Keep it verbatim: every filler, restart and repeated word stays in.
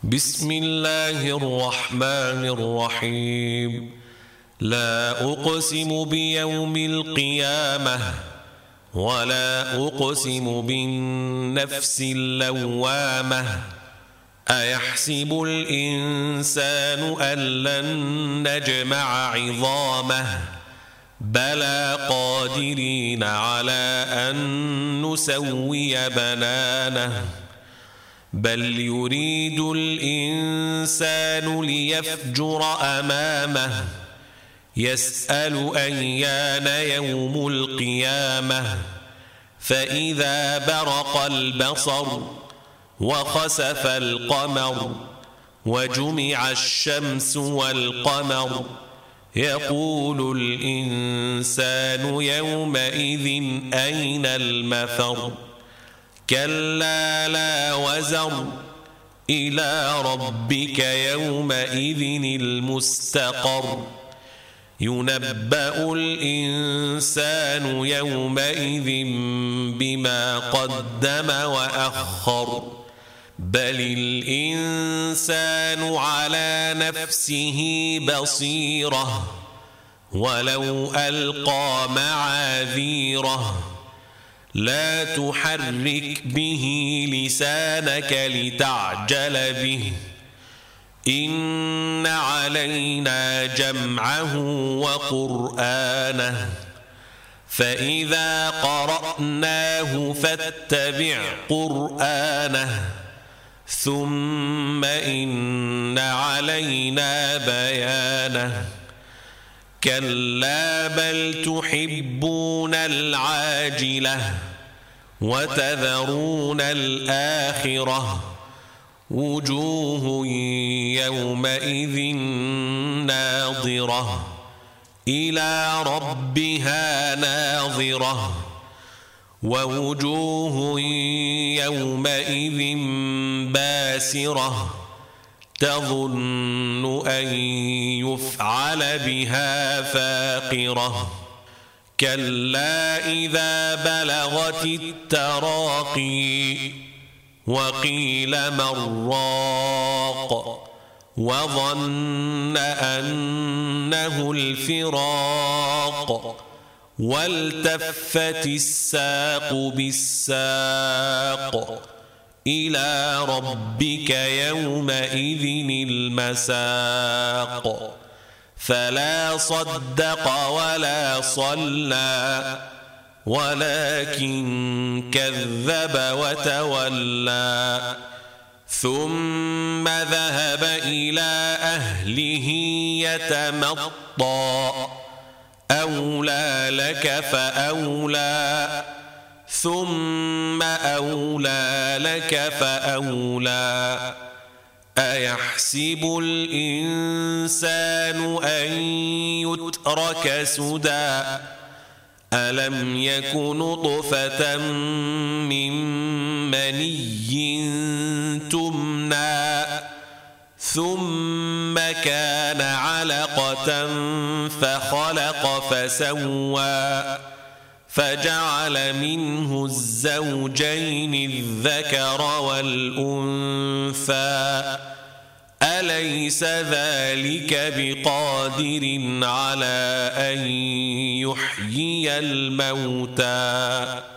بسم الله الرحمن الرحيم. لا أقسم بيوم القيامة ولا أقسم بالنفس اللوامة أيحسب الإنسان أن لن نجمع عظامه بلى قادرين على أن نسوي بنانه بل يريد الإنسان ليفجر أمامه يسأل أيان يوم القيامة فإذا برق البصر وخسف القمر وجمع الشمس والقمر يقول الإنسان يومئذ أين المفر كلا لا وزر إلى ربك يومئذ المستقر ينبأ الإنسان يومئذ بما قدم وأخر بل الإنسان على نفسه بصيرة ولو ألقى معاذيره لا تحرك به لسانك لتعجل به إن علينا جمعه وقرآنه فإذا قرأناه فاتبع قرآنه ثم إن علينا بيانه كلا بل تحبون العاجلة وتذرون الآخرة وجوه يومئذ ناظرة إلى ربها ناظرة ووجوه يومئذ باسرة تظن أن يفعل بها فاقرة كلا إذا بلغت التراقي وقيل من راق وظن أنه الفراق والتفت الساق بالساق إلى ربك يومئذ المساق فلا صدق ولا صلى ولكن كذب وتولى ثم ذهب إلى أهله يتمطى أولى لك فأولى ثم أولى لك فأولى أيحسب الإنسان أن يترك سدى ألم يك نطفة من مني تمنى ثم كان علقة فخلق فسوى فجعل منه الزوجين الذكر والأنثى أليس ذلك بقادر على أن يحيي الموتى